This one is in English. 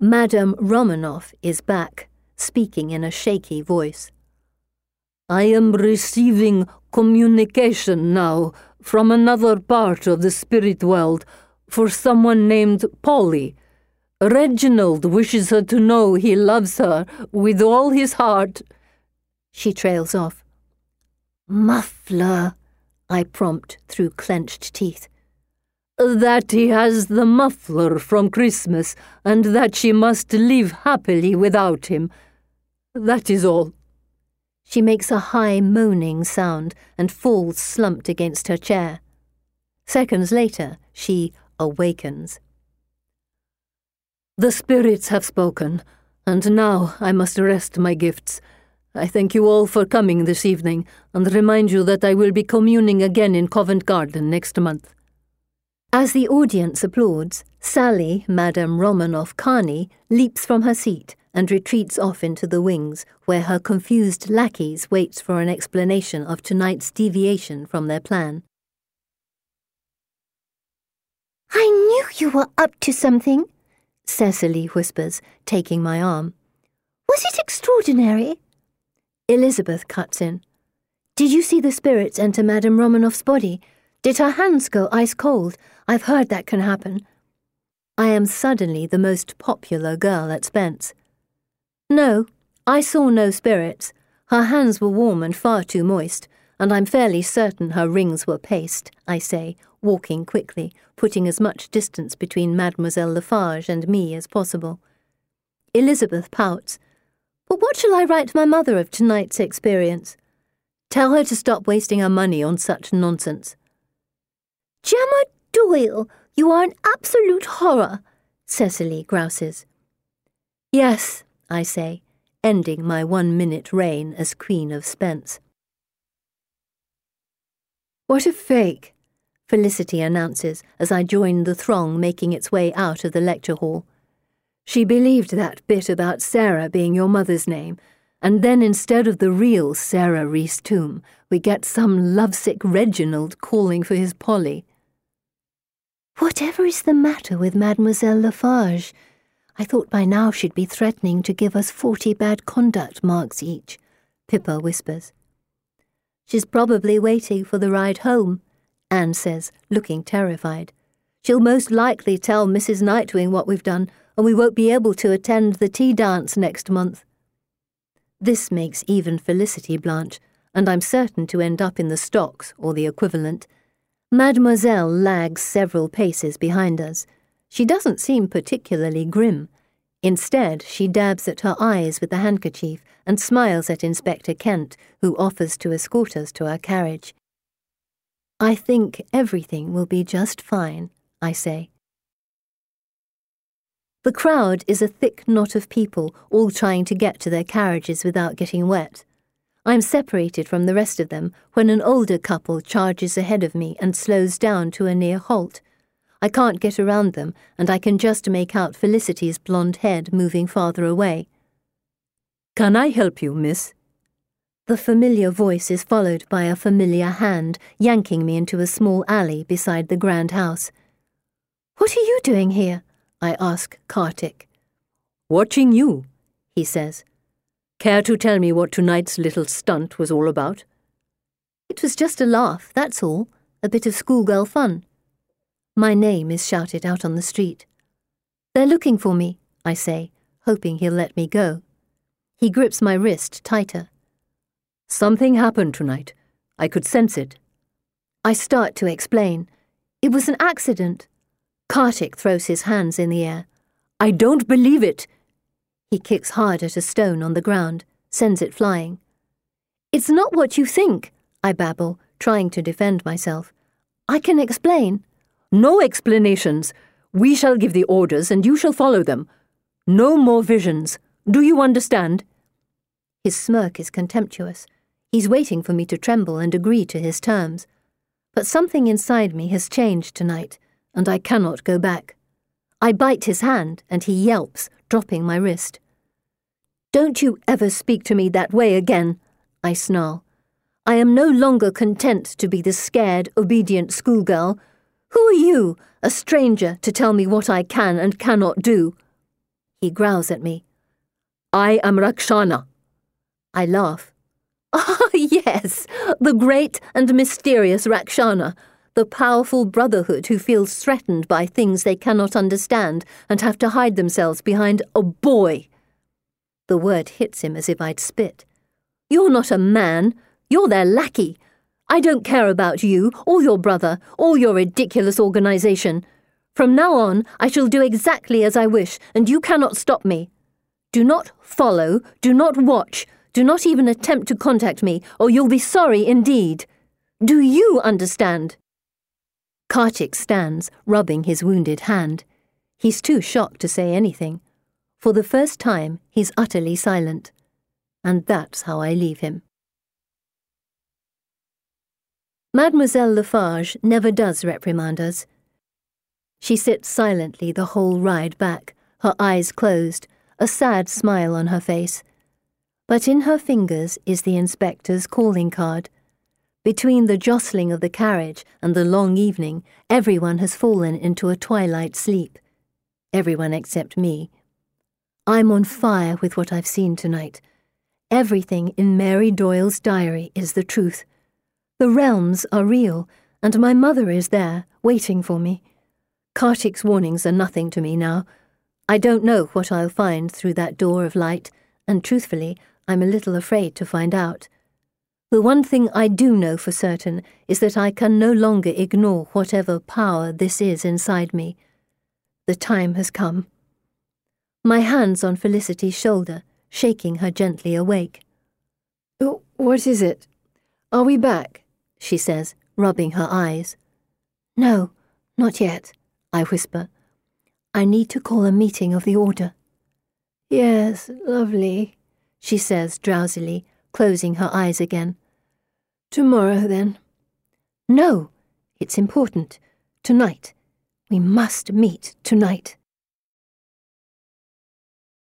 Madame Romanoff is back, speaking in a shaky voice. I am receiving communication now from another part of the spirit world for someone named Polly. Reginald wishes her to know he loves her with all his heart. She trails off. Muffler, I prompt through clenched teeth. That he has the muffler from Christmas, and that she must live happily without him. That is all. She makes a high moaning sound and falls slumped against her chair. Seconds later, she awakens. The spirits have spoken, and now I must rest my gifts. I thank you all for coming this evening, and remind you that I will be communing again in Covent Garden next month. As the audience applauds, Sally, Madame Romanoff-Carney, leaps from her seat and retreats off into the wings, where her confused lackeys wait for an explanation of tonight's deviation from their plan. I knew you were up to something, Cecily whispers, taking my arm. Was it extraordinary? Elizabeth cuts in. Did you see the spirits enter Madame Romanoff's body? Did her hands go ice cold? I've heard that can happen. I am suddenly the most popular girl at Spence. No, I saw no spirits. Her hands were warm and far too moist, and I'm fairly certain her rings were paste, I say, walking quickly, putting as much distance between Mademoiselle Lafarge and me as possible. Elizabeth pouts. But what shall I write my mother of tonight's experience? Tell her to stop wasting her money on such nonsense. Gemma Doyle, you are an absolute horror, Cecily grouses. Yes, I say, ending my 1-minute reign as Queen of Spence. What a fake, Felicity announces as I join the throng making its way out of the lecture hall. She believed that bit about Sarah being your mother's name, and then instead of the real Sarah Rees Toome, we get some lovesick Reginald calling for his Polly. Whatever is the matter with Mademoiselle Lafarge? I thought by now she'd be threatening to give us 40 bad conduct marks each, Pippa whispers. She's probably waiting for the ride home, Anne says, looking terrified. She'll most likely tell Mrs. Nightwing what we've done, and we won't be able to attend the tea dance next month. This makes even Felicity blanch, and I'm certain to end up in the stocks, or the equivalent. Mademoiselle lags several paces behind us. She doesn't seem particularly grim. Instead, she dabs at her eyes with the handkerchief and smiles at Inspector Kent, who offers to escort us to our carriage. I think everything will be just fine, I say. The crowd is a thick knot of people, all trying to get to their carriages without getting wet. I'm separated from the rest of them when an older couple charges ahead of me and slows down to a near halt. I can't get around them, and I can just make out Felicity's blonde head moving farther away. Can I help you, miss? The familiar voice is followed by a familiar hand, yanking me into a small alley beside the grand house. What are you doing here? I ask Kartik. Watching you, he says. Care to tell me what tonight's little stunt was all about? It was just a laugh, that's all. A bit of schoolgirl fun. My name is shouted out on the street. They're looking for me, I say, hoping he'll let me go. He grips my wrist tighter. Something happened tonight. I could sense it. I start to explain. It was an accident. Kartik throws his hands in the air. I don't believe it. He kicks hard at a stone on the ground, sends it flying. It's not what you think, I babble, trying to defend myself. I can explain. No explanations. We shall give the orders and you shall follow them. No more visions. Do you understand? His smirk is contemptuous. He's waiting for me to tremble and agree to his terms. But something inside me has changed tonight, and I cannot go back. I bite his hand, and he yelps, dropping my wrist. Don't you ever speak to me that way again, I snarl. I am no longer content to be the scared, obedient schoolgirl. Who are you, a stranger, to tell me what I can and cannot do? He growls at me. I am Rakshana. I laugh. Ah, yes, the great and mysterious Rakshana, the powerful brotherhood who feels threatened by things they cannot understand and have to hide themselves behind a boy. The word hits him as if I'd spit. You're not a man. You're their lackey. I don't care about you, or your brother, or your ridiculous organization. From now on, I shall do exactly as I wish, and you cannot stop me. Do not follow, do not watch, do not even attempt to contact me, or you'll be sorry indeed. Do you understand? Kartik stands, rubbing his wounded hand. He's too shocked to say anything. For the first time, he's utterly silent. And that's how I leave him. Mademoiselle Lafarge never does reprimand us. She sits silently the whole ride back, her eyes closed, a sad smile on her face. But in her fingers is the inspector's calling card. Between the jostling of the carriage and the long evening, everyone has fallen into a twilight sleep. Everyone except me. I'm on fire with what I've seen tonight. Everything in Mary Doyle's diary is the truth. The realms are real, and my mother is there, waiting for me. Kartik's warnings are nothing to me now. I don't know what I'll find through that door of light, and truthfully, I'm a little afraid to find out. The one thing I do know for certain is that I can no longer ignore whatever power this is inside me. The time has come. My hand's on Felicity's shoulder, shaking her gently awake. Oh, what is it? Are we back? She says, rubbing her eyes. No, not yet, I whisper. I need to call a meeting of the order. Yes, lovely, she says drowsily, closing her eyes again. Tomorrow, then. No, it's important. Tonight. We must meet tonight.